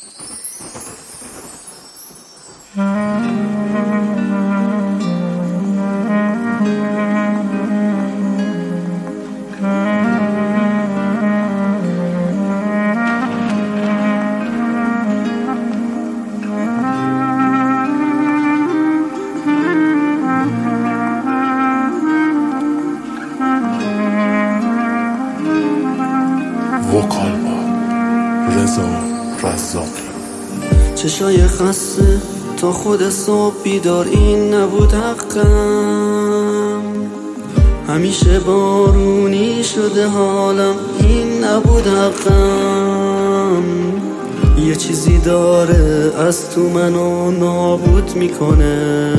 وکال رضا رزاقی. چشای خسته تا خود صبح بیدار، این نبود حقم. همیشه بارونی شده حالم، این نبود حقم. یه چیزی داره از تو منو نابود میکنه.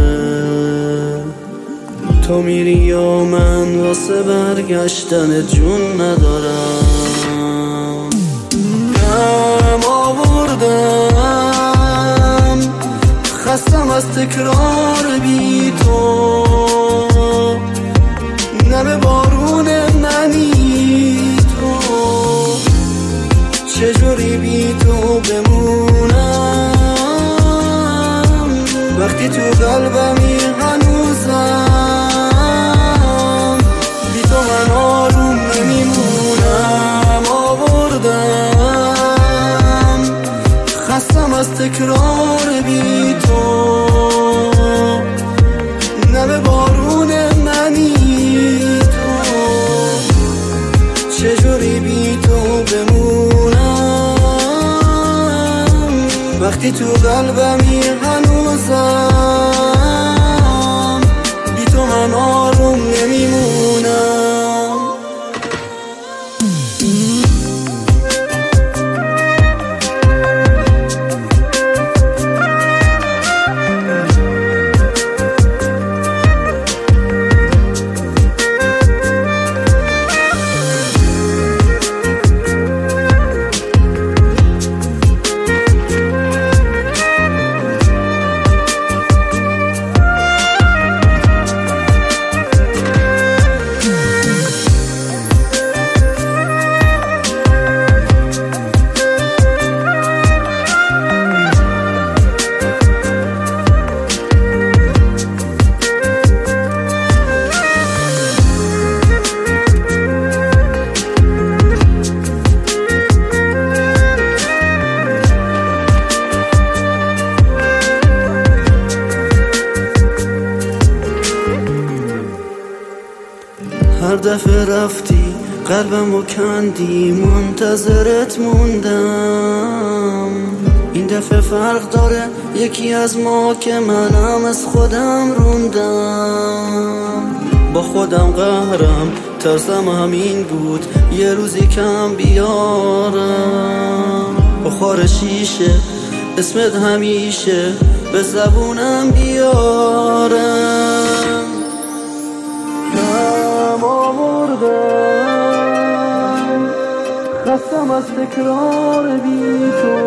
تو میری یا من واسه برگشتن جون ندارم. غم آوردم، خستم از تکرار بی تو. نم بارون منی تو، چجوری بی تو بمونم وقتی تو قلبمی هنوزم. بی تو من آروم نمیمونم. آوردم، خستم از تکرار بی تو. نم بارون منی تو، چجوری بی تو بمونم وقتی تو قلبمی هنوزم. بی تو من آروم نمیمونم. هر دفعه رفتی قلبمو کندی، منتظرت موندم. این دفعه فرق داره، یکی از ما که منم از خودم روندم. با خودم قهرم، ترسم همین بود یه روزی کم بیارم. بخار شیشه اسمت همیشه به زبونم بیارم. آوردم، خستم از تکرار بی تو.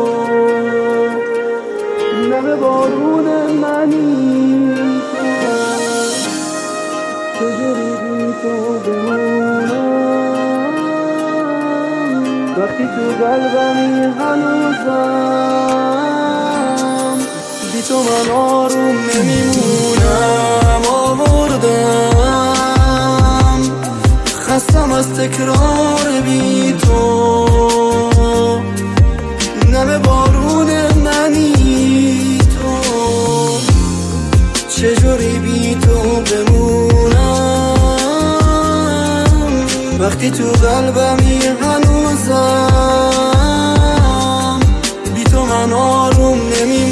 نم بارون منی تو، چجوری بی تو بمونم وقتی تو قلبمی هنوزم. بی تو من آروم نمیمونم. آوردم، خستم از تکرار بی تو. نم بارون منی تو، چجوری بی تو بمونم وقتی تو قلبمی هنوزم. بی تو من آروم نمیمونم.